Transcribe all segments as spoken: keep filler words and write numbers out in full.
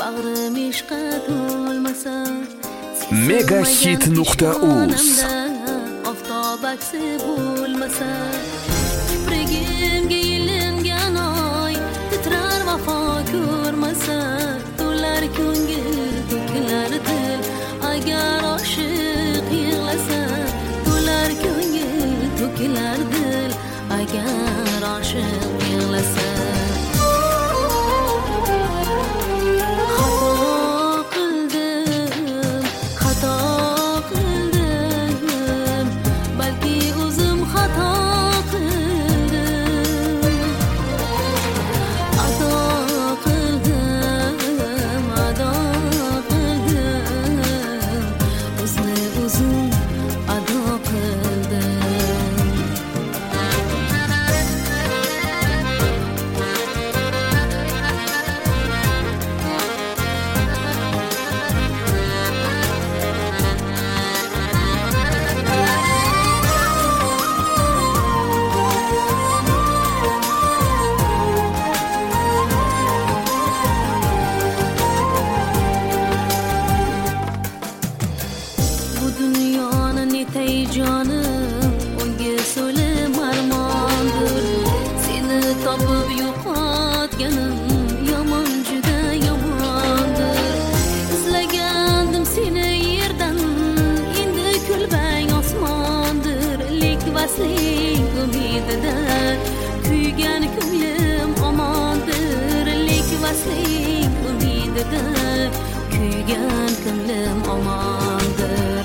megahit nuqta uz oftob aksi bo'lmasa, kiprigimga ilingan oy titrar vafo ko'rmasa, to'lar ko'ngil to'kilar dil agar oshiq yig'lasa, to'lar ko'ngil to'kilar dil agar oshiq yig'lasa. Dünyanın eteği canım onga so'lim armondir, seni topib yo'qotganim yomon juda yomondir. Izlagandim seni yerdan, endi kulbang osmondir, lek vasling umidida kuygan ko'nglim omondir, lek vasling umidida kuygan ko'nglim omondir.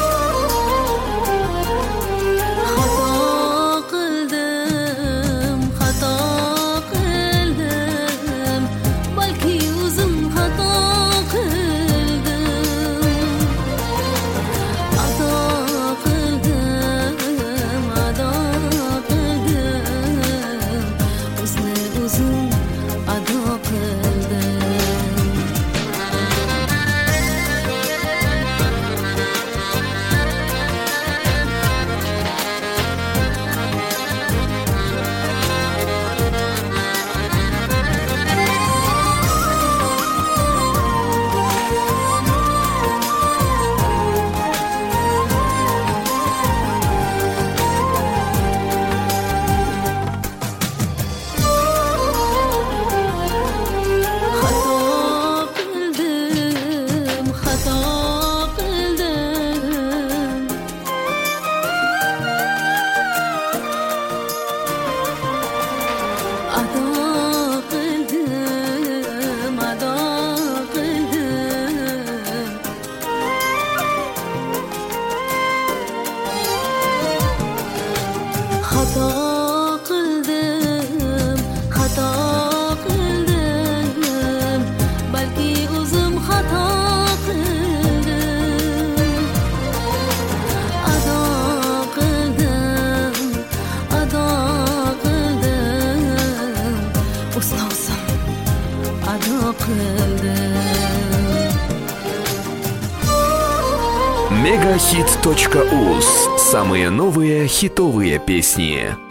Xato qildim, xato qildim, balki o'zim xato qildim. Ado qildim, ado qildim, ustozim, ado qildim. megahit точка uz. Самые новые хитовые песни.